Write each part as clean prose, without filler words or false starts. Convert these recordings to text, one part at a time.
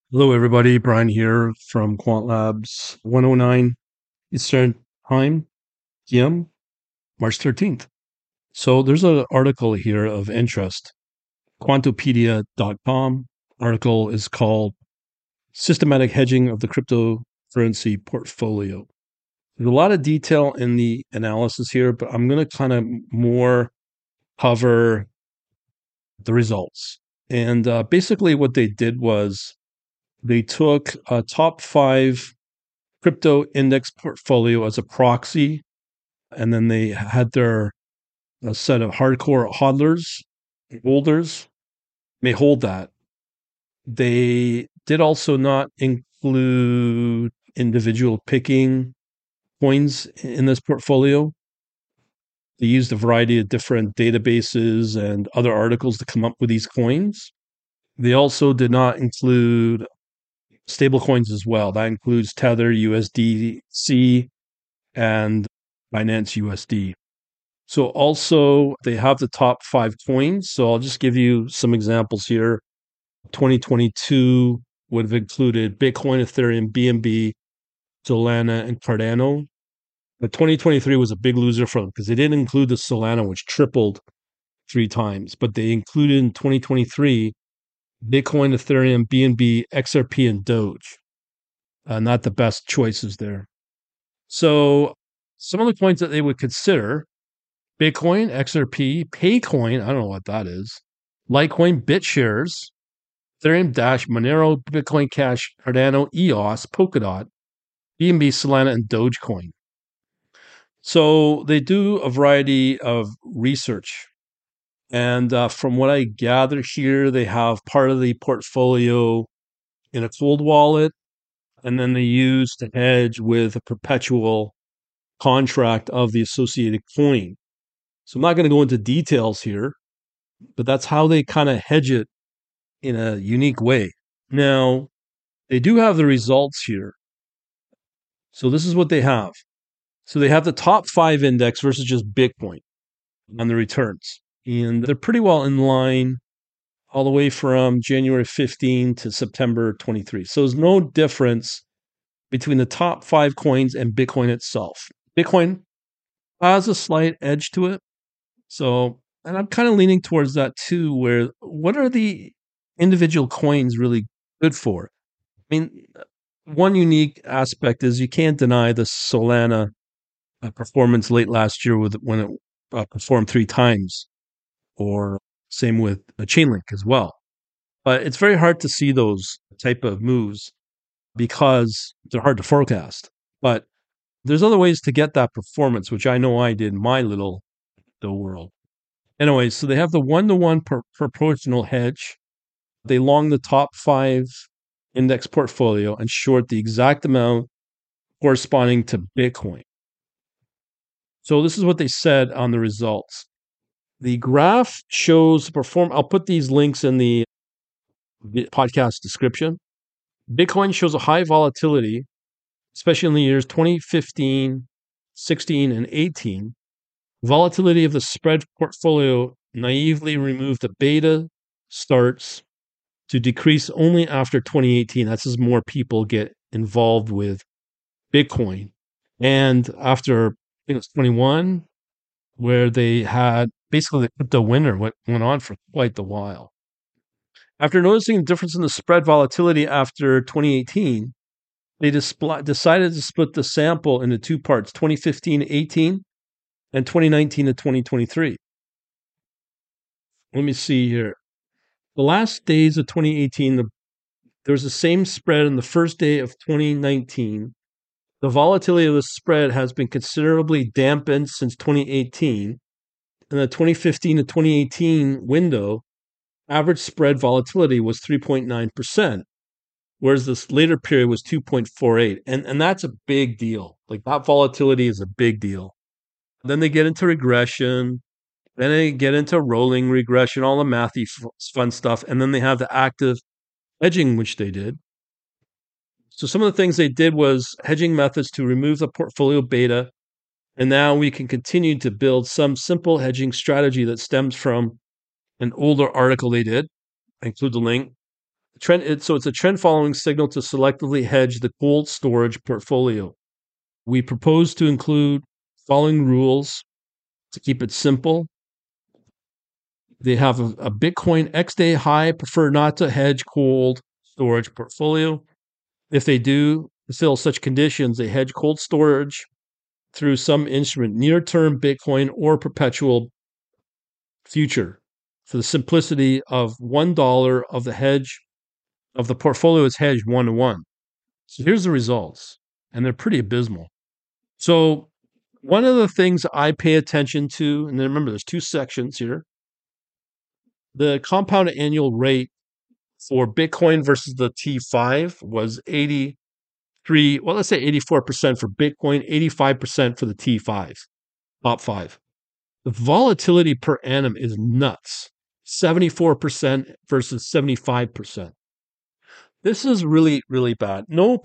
Hello, everybody. Brian here from Quant Labs 109 Eastern Time, PM, March 13th. So there's an article here of interest. Quantopedia.com article is called Systematic Hedging of the Cryptocurrency Portfolio. There's a lot of detail in the analysis here, but I'm going to kind of more cover the results. And basically, what they did was they took a top five crypto index portfolio as a proxy, and then they had their a set of hardcore hodlers, holders may hold that. They did also not include individual picking coins in this portfolio. They used a variety of different databases and other articles to come up with these coins. They also did not include stable coins as well. That includes Tether, USDC, and Binance USD. So also they have the top five coins. So I'll just give you some examples here. 2022 would have included Bitcoin, Ethereum, BNB, Solana, and Cardano. But 2023 was a big loser for them because they didn't include the Solana, which tripled three times. But they included in 2023 Bitcoin, Ethereum, BNB, XRP, and Doge. Not the best choices there. So some of the coins that they would consider: Bitcoin, XRP, Paycoin, I don't know what that is, Litecoin, BitShares, Ethereum, Dash, Monero, Bitcoin Cash, Cardano, EOS, Polkadot, BNB, Solana, and Dogecoin. So they do a variety of research. And from what I gather here, they have part of the portfolio in a cold wallet, and then they use to hedge with a perpetual contract of the associated coin. So I'm not going to go into details here, but that's how they kind of hedge it in a unique way. Now, they do have the results here. So this is what they have. So they have the top five index versus just Bitcoin on the returns. And they're pretty well in line all the way from January 15 to September 23. So there's no difference between the top five coins and Bitcoin itself. Bitcoin has a slight edge to it. So, and I'm kind of leaning towards that too, where what are the individual coins really good for? I mean, one unique aspect is you can't deny the Solana performance late last year when it performed three times, or same with a Chainlink as well. But it's very hard to see those type of moves because they're hard to forecast. But there's other ways to get that performance, which I know I did in my little the world. Anyway, so they have the one-to-one proportional hedge. They long the top five index portfolio and short the exact amount corresponding to Bitcoin. So this is what they said on the results. The graph shows I'll put these links in the podcast description. Bitcoin shows a high volatility, especially in the years 2015, 16, and 18. Volatility of the spread portfolio naively removed the beta starts to decrease only after 2018. That's as more people get involved with Bitcoin. And after, I think it was 21, where they had basically the crypto winter went on for quite the while. After noticing the difference in the spread volatility after 2018, they decided to split the sample into two parts: 2015 to 18 and 2019 to 2023. Let me see here. The last days of 2018, there was the same spread on the first day of 2019. The volatility of the spread has been considerably dampened since 2018. In the 2015 to 2018 window, average spread volatility was 3.9%, whereas this later period was 2.48. And that's a big deal. Like, that volatility is a big deal. Then they get into regression. Then they get into rolling regression, all the mathy fun stuff. And then they have the active hedging, which they did. So some of the things they did was hedging methods to remove the portfolio beta. And now we can continue to build some simple hedging strategy that stems from an older article they did. I include the link. So it's a trend following signal to selectively hedge the cold storage portfolio. We propose to include following rules to keep it simple. They have a Bitcoin X-day high, prefer not to hedge cold storage portfolio. If they do fulfill such conditions, they hedge cold storage through some instrument, near-term Bitcoin or perpetual future. For the simplicity of $1 of the hedge of the portfolio is hedged 1-to-1. So here's the results, and they're pretty abysmal. So one of the things I pay attention to, and then remember, there's two sections here. The compound annual rate for Bitcoin versus the T5 was 83, well, let's say 84% for Bitcoin, 85% for the T5, top five. The volatility per annum is nuts. 74% versus 75%. This is really, really bad.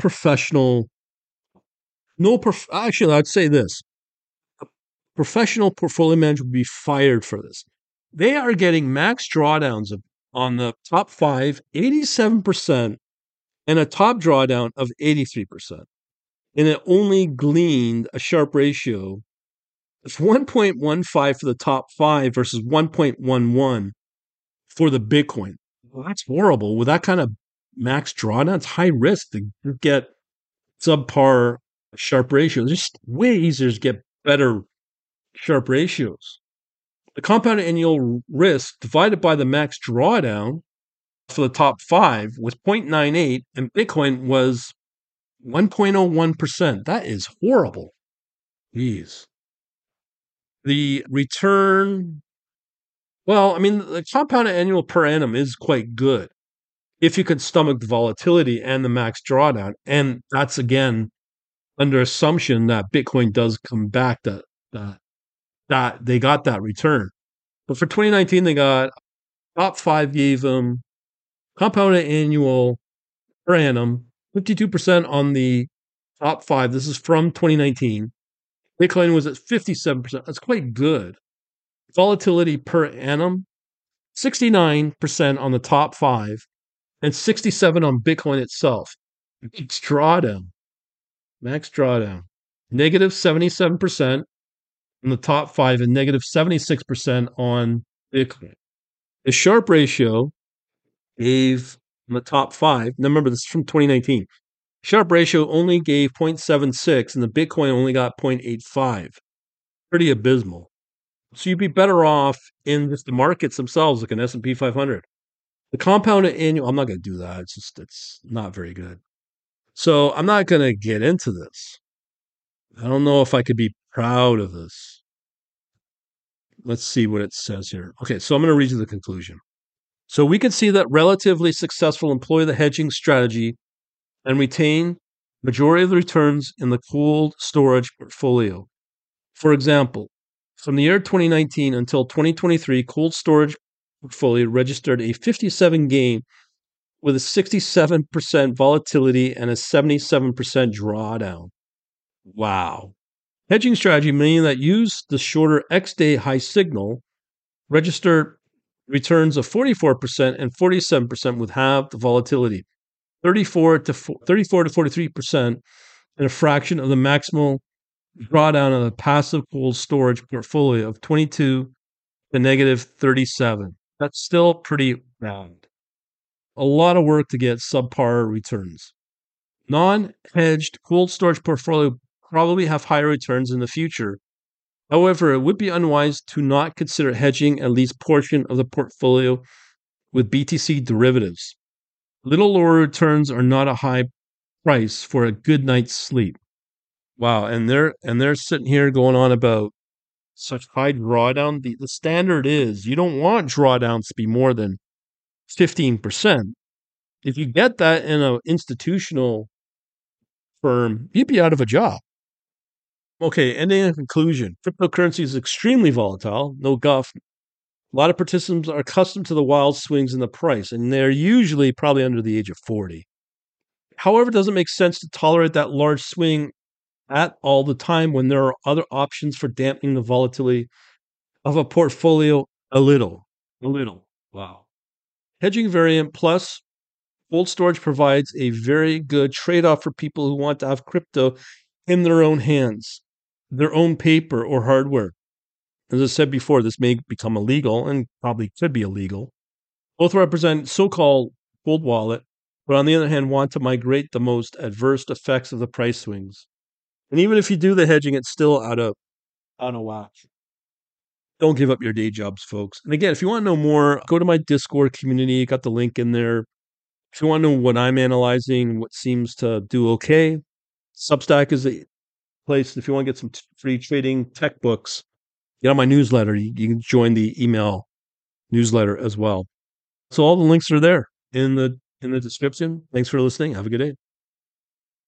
Actually, I'd say this. A professional portfolio manager would be fired for this. They are getting max drawdowns on the top five, 87%, and a top drawdown of 83%. And it only gleaned a Sharpe ratio of 1.15 for the top five versus 1.11 for the Bitcoin. Well, that's horrible. With that kind of max drawdown, it's high risk to get subpar Sharpe ratios. There's just way easier to get better Sharpe ratios. The compound annual risk divided by the max drawdown for the top five was 0.98, and Bitcoin was 1.01%. That is horrible. Jeez. The return, well, I mean, the compound annual per annum is quite good if you could stomach the volatility and the max drawdown. And that's, again, under assumption that Bitcoin does come back, that they got that return. But for 2019, they got top five gave them compounded annual per annum, 52% on the top five. This is from 2019. Bitcoin was at 57%. That's quite good. Volatility per annum, 69% on the top five, and 67 on Bitcoin itself. Max drawdown, negative 77% on the top five and negative 76% on Bitcoin. The Sharpe ratio gave on the top five. Now remember, this is from 2019. Sharpe ratio only gave 0.76 and the Bitcoin only got 0.85. Pretty abysmal. So you'd be better off in just the markets themselves, like an S&P 500. The compounded annual, I'm not going to do that. It's not very good. So I'm not going to get into this. I don't know if I could be proud of this. Let's see what it says here. Okay, so I'm going to read you the conclusion. So we can see that relatively successful employ the hedging strategy and retain majority of the returns in the cold storage portfolio. For example, from the year 2019 until 2023, cold storage portfolio registered a 57 gain with a 67% volatility and a 77% drawdown. Wow. Hedging strategy, meaning that use the shorter X-day high signal, registered returns of 44% and 47% with half the volatility, 34 to 43%, and a fraction of the maximal drawdown of the passive cold storage portfolio of 22 to negative 37. That's still pretty bad. A lot of work to get subpar returns. Non-hedged cold storage portfolio probably have higher returns in the future. However, it would be unwise to not consider hedging at least portion of the portfolio with BTC derivatives. Little lower returns are not a high price for a good night's sleep. Wow, and they're sitting here going on about such high drawdown. The standard is you don't want drawdowns to be more than 15%. If you get that in an institutional firm, you'd be out of a job. Okay, ending in conclusion, cryptocurrency is extremely volatile, no guff. A lot of participants are accustomed to the wild swings in the price, and they're usually probably under the age of 40. However, it doesn't make sense to tolerate that large swing at all the time when there are other options for dampening the volatility of a portfolio a little. Wow. Hedging variant plus Cold storage provides a very good trade-off for people who want to have crypto in their own hands, their own paper or hardware. As I said before, this may become illegal and probably could be illegal. Both represent so-called cold wallet, but on the other hand, want to migrate the most adverse effects of the price swings. And even if you do the hedging, it's still out of whack. Don't give up your day jobs, folks. And again, if you want to know more, go to my Discord community. Got the link in there. If you want to know what I'm analyzing, what seems to do okay, Substack is a place. If you want to get some free trading tech books, get on my newsletter. You can join the email newsletter as well. So all the links are there in the description. Thanks for listening. Have a good day.